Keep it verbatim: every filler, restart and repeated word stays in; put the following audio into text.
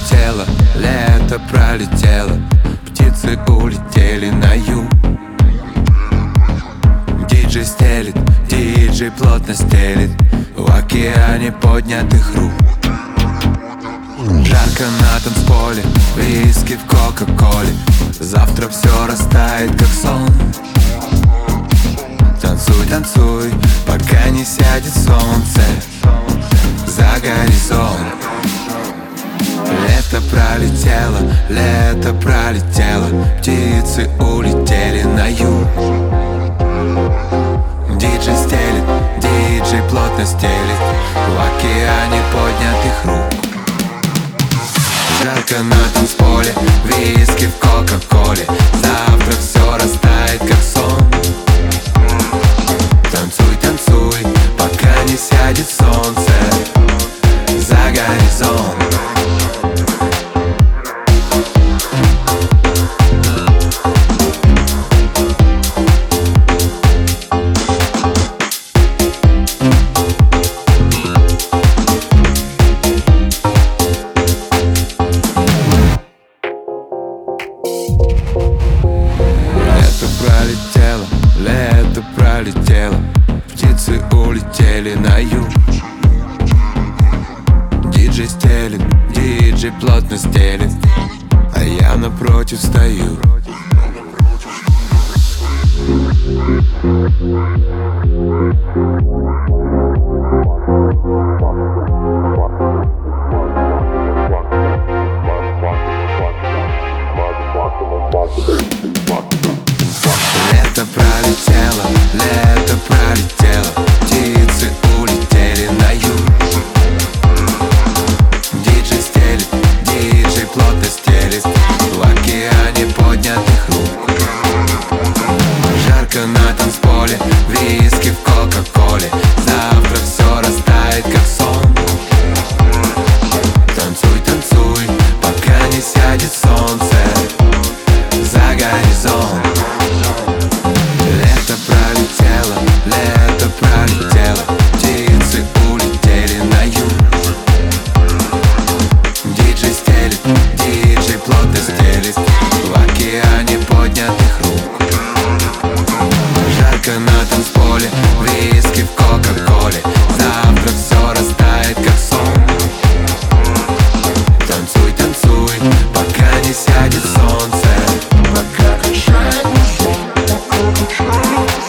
пролетело, лето пролетело, птицы улетели на юг. Диджей стелит, диджей плотно стелит в океане поднятых рук. Жарко на танцполе, виски в кока-коле, завтра все растает как сон. Танцуй, танцуй, пока не сядет солнце за горизонт. Лето пролетело, лето пролетело, птицы улетели на юг. Диджей стелит, диджей плотно стелит в океане поднятых рук. Жарко на танцполе, виски в кока-коле, завтра все растает как сон. Танцуй, танцуй, пока не сядет солнце за горизонт. Пролетело, лето пролетело, птицы улетели на юг. Диджей стелит, диджей плотно стелит, а я напротив стою. Лето пролетело, лето пролетело, птицы улетели на юг. Диджей стелит, диджей плотно стелит в океане поднятых рук. Жарко на танцполе, виски в кока-коле, завтра все растает как сон. Танцуй, танцуй, пока не сядет солнце за горизонт. Лето пролетело, лето пролетело, птицы улетели на юг. Диджей стелит, диджей плотно стелит в океане поднятых рук. Жарко на танцполе, виски в кока-коле, завтра все растает как сон. Танцуй, танцуй, пока не сядет солнце, пока не сядет солнце.